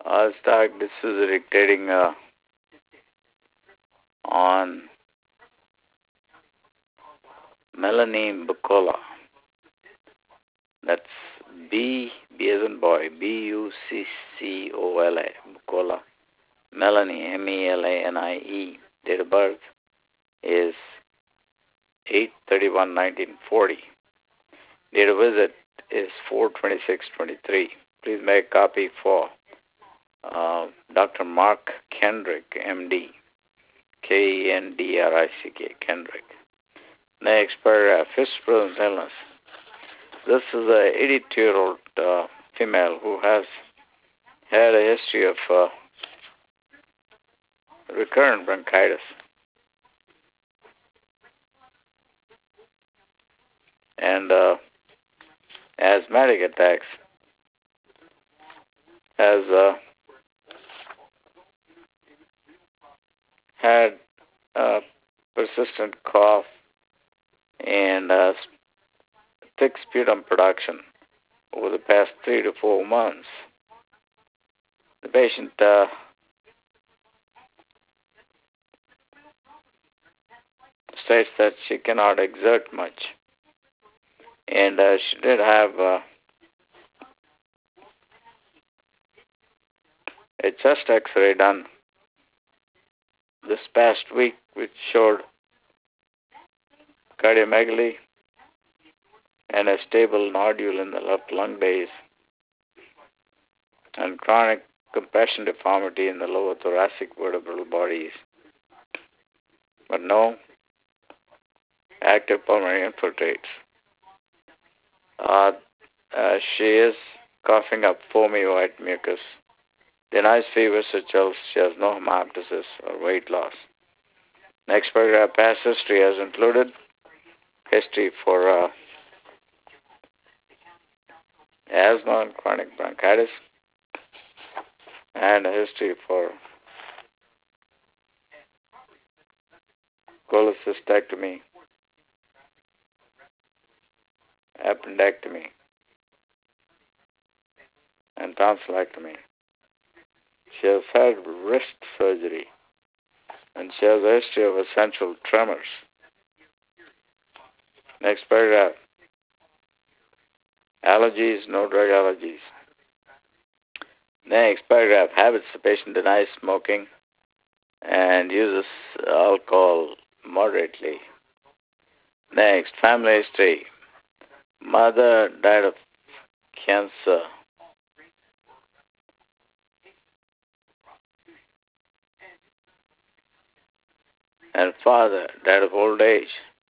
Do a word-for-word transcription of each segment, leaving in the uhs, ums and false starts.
I'll start. This is dictating uh, on Melanie Bucola. That's B, B as in boy, B U C C O L A, Bucola. Melanie, M E L A N I E. Date of birth is eight thirty-one nineteen forty. Date of visit is four twenty-six twenty-three. Please make a copy for uh, Doctor Mark Kendrick, M D. K E N D R I C K, Kendrick. Next paragraph, fifth presence illness. This is a eighty-two-year-old uh, female who has had a history of uh, recurrent bronchitis and uh, asthmatic attacks, has uh, had uh, persistent cough and uh, thick sputum production over the past three to four months. The patient uh, states that she cannot exert much, and uh, she did have uh, a chest X-ray done this past week, which showed cardiomegaly and a stable nodule in the left lung base and chronic compression deformity in the lower thoracic vertebral bodies, but no active pulmonary infiltrates. Uh, uh, she is coughing up foamy white mucus, denies fever, such as she has no hemoptysis or weight loss. Next paragraph, past history has included history for uh, asthma and chronic bronchitis, and a history for cholecystectomy, appendectomy, and tonsillectomy. She has had wrist surgery, and she has a history of essential tremors. Next paragraph. Allergies, no drug allergies. Next paragraph. Habits. The patient denies smoking and uses alcohol moderately. Next, family history. Mother died of cancer. And father died of old age.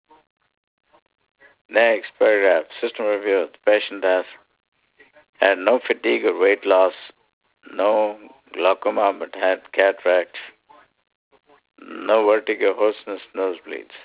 Next paragraph, system review. The patient has had no fatigue or weight loss, no glaucoma but had cataract, no vertigo, hoarseness, nosebleeds,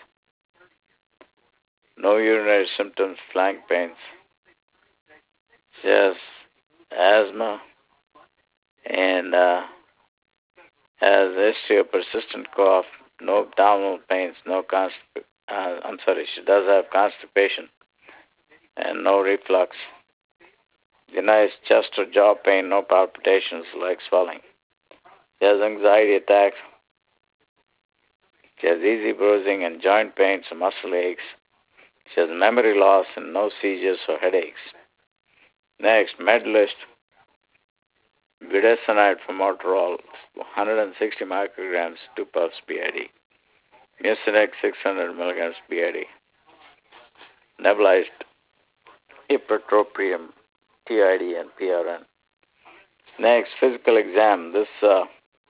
no urinary symptoms, flank pains. She has asthma and uh, has a history of persistent cough, no abdominal pains, no constipation. Uh, I'm sorry, she does have constipation and no reflux. Denies chest or jaw pain, no palpitations, leg swelling. She has anxiety attacks. She has easy bruising and joint pains and muscle aches. She has memory loss and no seizures or headaches. Next, med list. Budesonide formoterol, one hundred sixty micrograms, two puffs B I D. Mucinex, six hundred milligrams B I D. Nebulized ipratropium, T I D and P R N. Next, physical exam. This uh,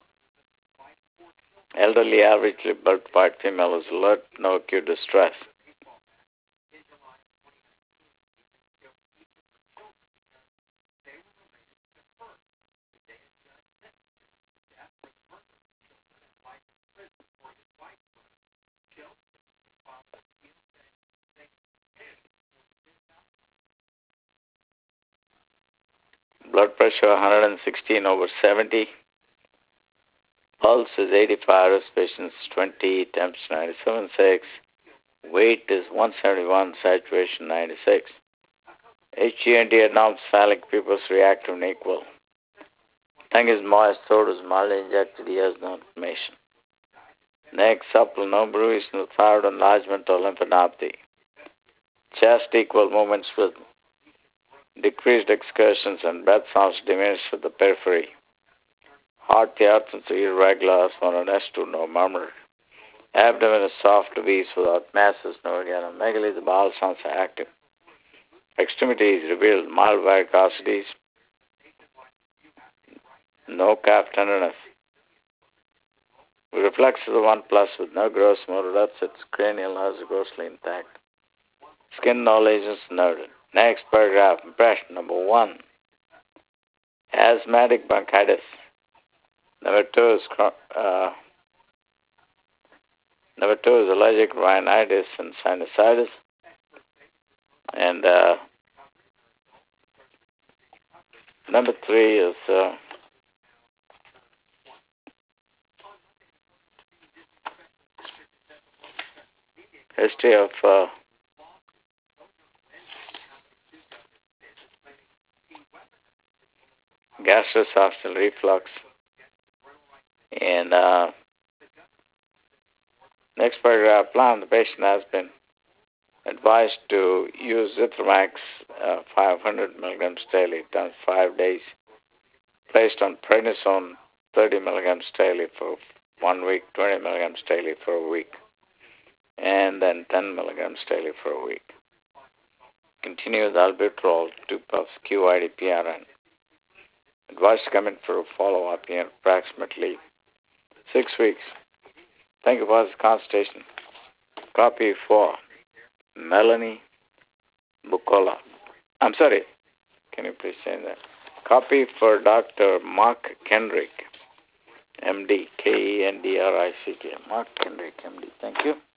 elderly, averagely built female is alert, no acute distress. Blood pressure one hundred sixteen over seventy. Pulse is eighty-five, respiration is twenty, temps ninety-seven point six. Weight is one seventy-one, saturation ninety-six. H G N D abnormal cephalic pupils reactive and equal. Tongue is moist, throat is mild, injected, he has no inflammation. Neck supple, no bruise, no thyroid enlargement or lymphadenopathy. Chest equal movements with decreased excursions and breath sounds diminished with the periphery. Heart, the arteries are irregular, as one S two, no murmur. Abdomen is soft to ease without masses, no again. The bowel sounds are active. Extremities revealed mild varicosities, no calf tenderness. Reflex of the one plus with no gross motor upsets, cranial nerves are grossly intact. Skin no lesions noted. Next paragraph, impression number one. Asthmatic bronchitis. Number two is uh, number two is allergic rhinitis and sinusitis. And uh, number three is uh, history of uh, gastroesophageal reflux. And uh, next paragraph, plan. The patient has been advised to use Zithromax uh, five hundred milligrams daily, done five days, placed on prednisone thirty milligrams daily for one week, twenty milligrams daily for a week, and then ten milligrams daily for a week. Continue with albuterol, two puffs, Q I D P R N. Advised to come in for a follow-up in approximately six weeks. Thank you for this consultation. Copy for Melanie Bucola. I'm sorry. Can you please say that? Copy for Doctor Mark Kendrick, M D, K E N D R I C K. Mark Kendrick, M D. Thank you.